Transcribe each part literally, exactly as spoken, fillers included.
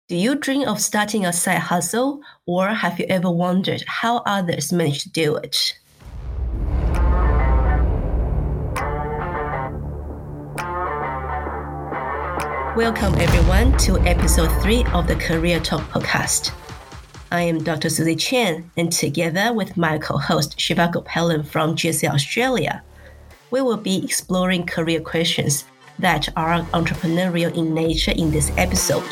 Do you dream of starting a side hustle, or have you ever wondered how others manage to do it? Welcome everyone to episode three of the Career Talk podcast. I am Doctor Susie Chen, and together with my co-host Shiva Gopalan from G C Australia, we will be exploring career questions that are entrepreneurial in nature in this episode.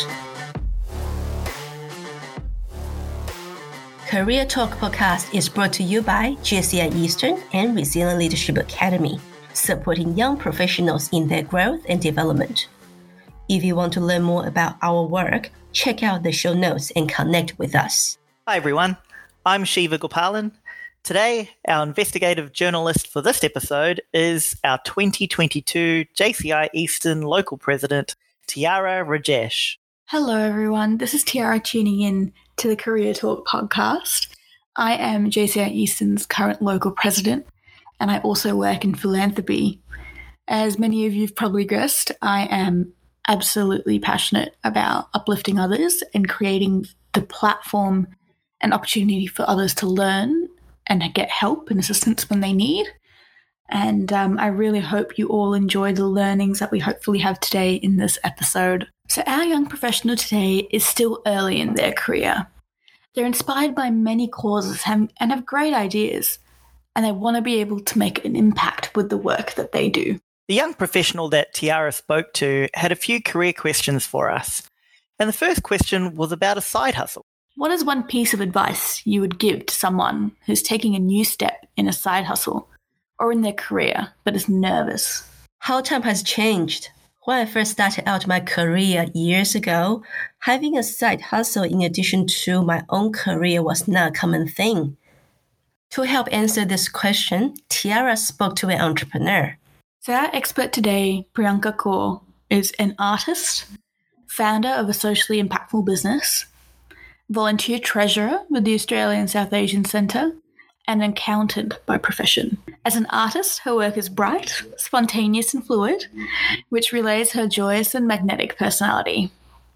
Career Talk podcast is brought to you by J C I Eastern and Resilient Leadership Academy, supporting young professionals in their growth and development. If you want to learn more about our work, check out the show notes and connect with us. Hi everyone, I'm Shiva Gopalan. Today, our investigative journalist for this episode is our twenty twenty-two J C I Eastern local president, Tiara Rajesh. Hello everyone, this is Tiara tuning in to the Career Talk podcast. I am J C I Eastern's current local president, and I also work in philanthropy. As many of you have probably guessed, I am absolutely passionate about uplifting others and creating the platform and opportunity for others to learn and get help and assistance when they need. And um, I really hope you all enjoy the learnings that we hopefully have today in this episode. So our young professional today is still early in their career. They're inspired by many causes and have great ideas, and they want to be able to make an impact with the work that they do. The young professional that Tiara spoke to had a few career questions for us. And the first question was about a side hustle. What is one piece of advice you would give to someone who's taking a new step in a side hustle or in their career but is nervous? How time has changed. When I first started out my career years ago, having a side hustle in addition to my own career was not a common thing. To help answer this question, Tiara spoke to an entrepreneur. So our expert today, Priyanka Kaur, is an artist, founder of a socially impactful business, volunteer treasurer with the Australian South Asian Centre, and an accountant by profession. As an artist, her work is bright, spontaneous and fluid, which relays her joyous and magnetic personality.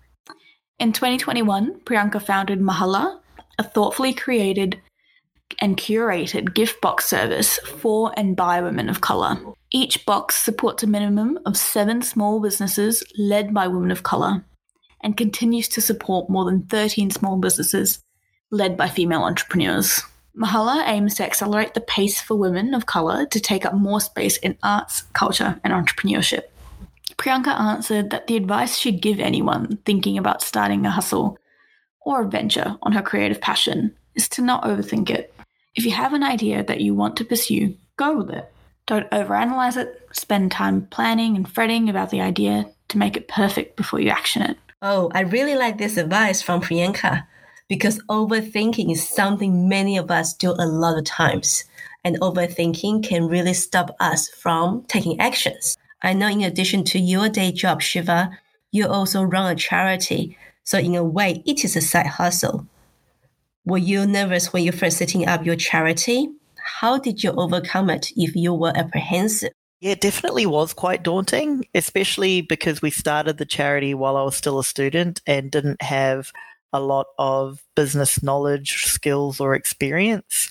In twenty twenty-one, Priyanka founded Mahala, a thoughtfully created and curated gift box service for and by women of colour. Each box supports a minimum of seven small businesses led by women of colour and continues to support more than thirteen small businesses led by female entrepreneurs. Mahala aims to accelerate the pace for women of colour to take up more space in arts, culture and entrepreneurship. Priyanka answered that the advice she'd give anyone thinking about starting a hustle or a venture on her creative passion is to not overthink it. If you have an idea that you want to pursue, go with it. Don't overanalyze it. Spend time planning and fretting about the idea to make it perfect before you action it. Oh, I really like this advice from Priyanka, because overthinking is something many of us do a lot of times, and overthinking can really stop us from taking actions. I know in addition to your day job, Shiva, you also run a charity, so in a way, it is a side hustle. Were you nervous when you first setting up your charity? How did you overcome it if you were apprehensive? Yeah, it definitely was quite daunting, especially because we started the charity while I was still a student and didn't have a lot of business knowledge, skills, or experience.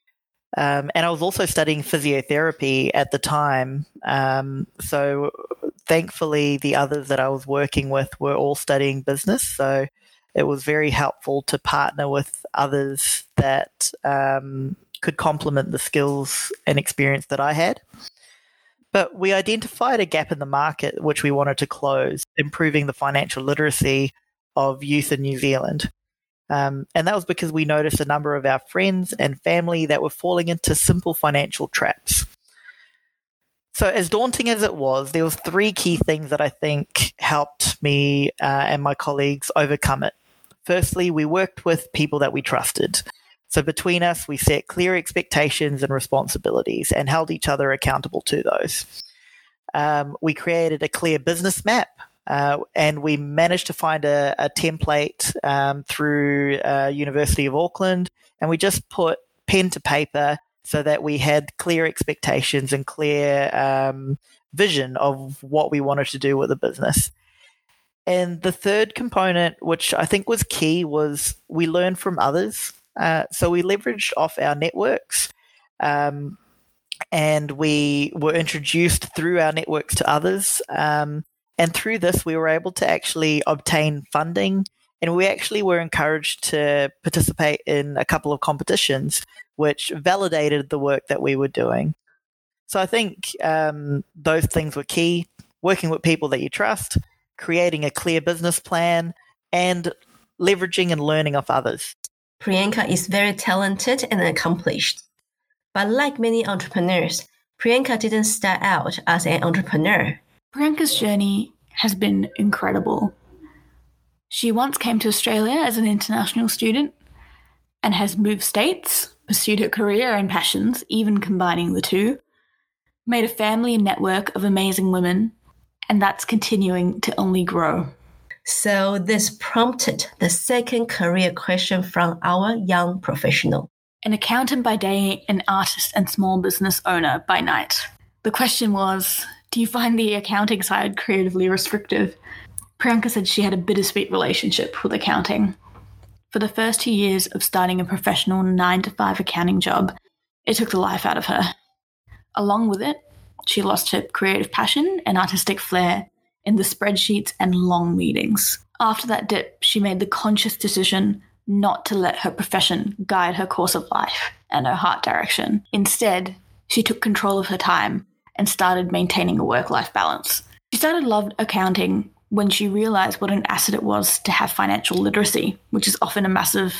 Um, and I was also studying physiotherapy at the time. Um, so thankfully, the others that I was working with were all studying business. So it was very helpful to partner with others that um, could complement the skills and experience that I had. But we identified a gap in the market which we wanted to close, improving the financial literacy of youth in New Zealand. Um, and that was because we noticed a number of our friends and family that were falling into simple financial traps. So as daunting as it was, there was three key things that I think helped me uh, and my colleagues overcome it. Firstly, we worked with people that we trusted. So between us, we set clear expectations and responsibilities and held each other accountable to those. Um, we created a clear business map. Uh, and we managed to find a, a template um, through uh, University of Auckland, and we just put pen to paper so that we had clear expectations and clear um, vision of what we wanted to do with the business. And the third component, which I think was key, was we learned from others. Uh, so we leveraged off our networks, um, and we were introduced through our networks to others. Um, and through this, we were able to actually obtain funding, and we actually were encouraged to participate in a couple of competitions, which validated the work that we were doing. So I think um, those things were key: working with people that you trust, creating a clear business plan, and leveraging and learning off others. Priyanka is very talented and accomplished. But like many entrepreneurs, Priyanka didn't start out as an entrepreneur. Priyanka's journey has been incredible. She once came to Australia as an international student and has moved states, pursued her career and passions, even combining the two, made a family and network of amazing women, and that's continuing to only grow. So this prompted the second career question from our young professional. An accountant by day, an artist and small business owner by night. The question was, do you find the accounting side creatively restrictive? Priyanka said she had a bittersweet relationship with accounting. For the first two years of starting a professional nine to five accounting job, it took the life out of her. Along with it, she lost her creative passion and artistic flair in the spreadsheets and long meetings. After that dip, she made the conscious decision not to let her profession guide her course of life and her heart direction. Instead, she took control of her time and started maintaining a work-life balance. She started loving accounting when she realized what an asset it was to have financial literacy, which is often a massive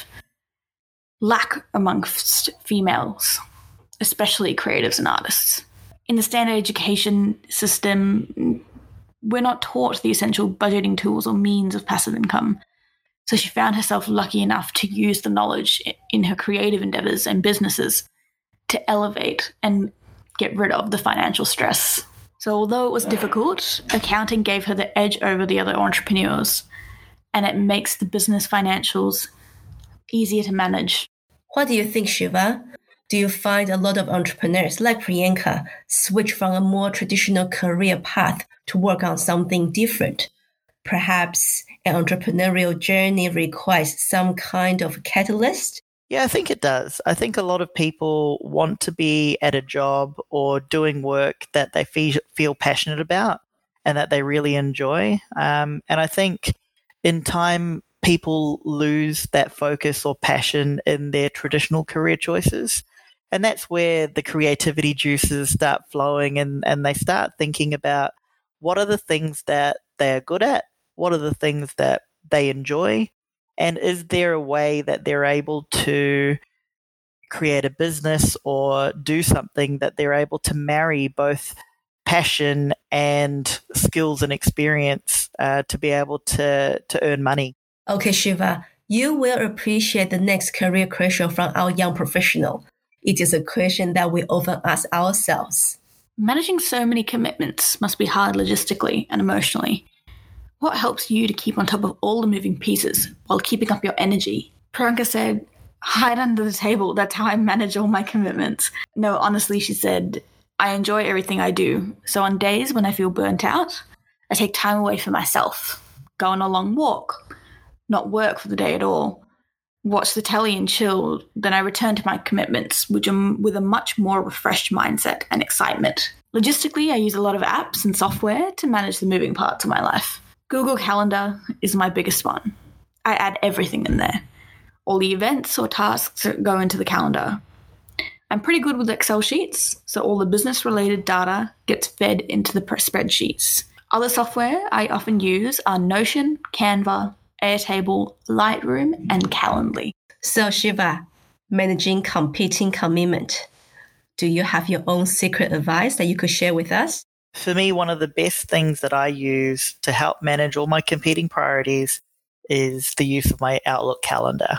lack amongst females, especially creatives and artists. In the standard education system, we're not taught the essential budgeting tools or means of passive income. So she found herself lucky enough to use the knowledge in her creative endeavors and businesses to elevate and get rid of the financial stress. So although it was difficult, accounting gave her the edge over the other entrepreneurs, and it makes the business financials easier to manage. What do you think, Shiva? Do you find a lot of entrepreneurs like Priyanka switch from a more traditional career path to work on something different? Perhaps an entrepreneurial journey requires some kind of catalyst? Yeah, I think it does. I think a lot of people want to be at a job or doing work that they feel, feel passionate about and that they really enjoy. Um, and I think in time, people lose that focus or passion in their traditional career choices. And that's where the creativity juices start flowing, and, and they start thinking about what are the things that they're good at, what are the things that they enjoy, and is there a way that they're able to create a business or do something that they're able to marry both passion and skills and experience uh, to be able to, to earn money. Okay, Shiva, you will appreciate the next career question from our young professional. It is a question that we often ask ourselves. Managing so many commitments must be hard logistically and emotionally. What helps you to keep on top of all the moving pieces while keeping up your energy? Priyanka said, hide under the table. That's how I manage all my commitments. No, honestly, she said, I enjoy everything I do. So on days when I feel burnt out, I take time away for myself, go on a long walk, not work for the day at all, watch the telly and chill. Then I return to my commitments which are with a much more refreshed mindset and excitement. Logistically, I use a lot of apps and software to manage the moving parts of my life. Google Calendar is my biggest one. I add everything in there. All the events or tasks go into the calendar. I'm pretty good with Excel sheets, so all the business-related data gets fed into the spreadsheets. Other software I often use are Notion, Canva, Airtable, Lightroom, and Calendly. So Shiva, managing competing commitment. Do you have your own secret advice that you could share with us? For me, one of the best things that I use to help manage all my competing priorities is the use of my Outlook calendar.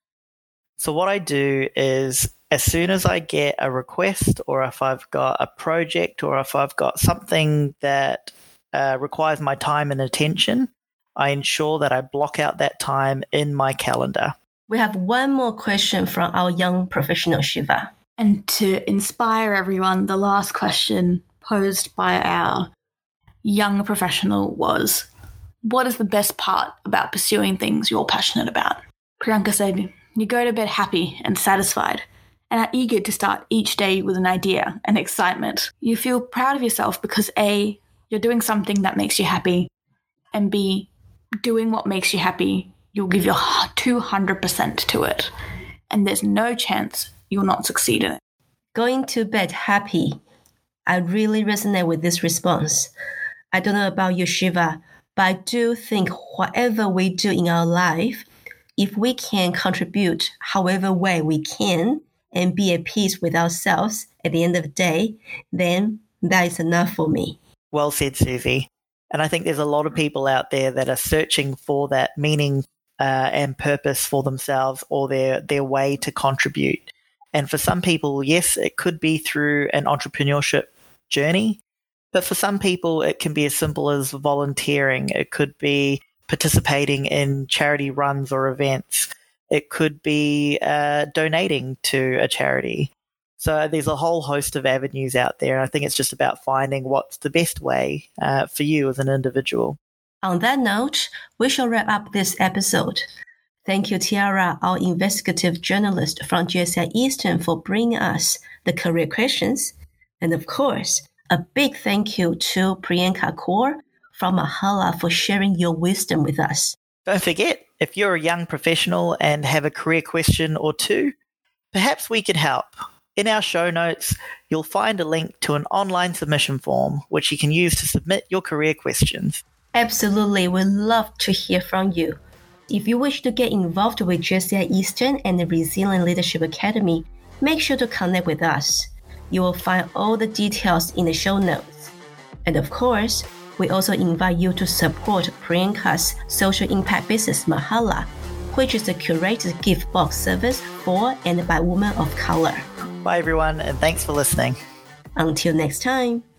So what I do is as soon as I get a request, or if I've got a project, or if I've got something that uh, requires my time and attention, I ensure that I block out that time in my calendar. We have one more question from our young professional, Shiva. And to inspire everyone, the last question posed by our young professional was, what is the best part about pursuing things you're passionate about? Priyanka said, you go to bed happy and satisfied and are eager to start each day with an idea and excitement. You feel proud of yourself because A, you're doing something that makes you happy, and B, doing what makes you happy, you'll give your two hundred percent to it, and there's no chance you'll not succeed in it. Going to bed happy. I really resonate with this response. I don't know about you, Shiva, but I do think whatever we do in our life, if we can contribute however way we can and be at peace with ourselves at the end of the day, then that is enough for me. Well said, Susie. And I think there's a lot of people out there that are searching for that meaning uh, and purpose for themselves, or their, their way to contribute. And for some people, yes, it could be through an entrepreneurship journey. But for some people, it can be as simple as volunteering. It could be participating in charity runs or events. It could be uh, donating to a charity. So there's a whole host of avenues out there. And I think it's just about finding what's the best way uh, for you as an individual. On that note, we shall wrap up this episode. Thank you, Tiara, our investigative journalist from G S I Eastern, for bringing us the career questions. And of course, a big thank you to Priyanka Kaur from Mahala for sharing your wisdom with us. Don't forget, if you're a young professional and have a career question or two, perhaps we could help. In our show notes, you'll find a link to an online submission form which you can use to submit your career questions. Absolutely, we'd love to hear from you. If you wish to get involved with G S I Eastern and the Resilient Leadership Academy, make sure to connect with us. You will find all the details in the show notes. And of course, we also invite you to support Priyanka's social impact business Mahala, which is a curated gift box service for and by women of color. Bye everyone, and thanks for listening. Until next time.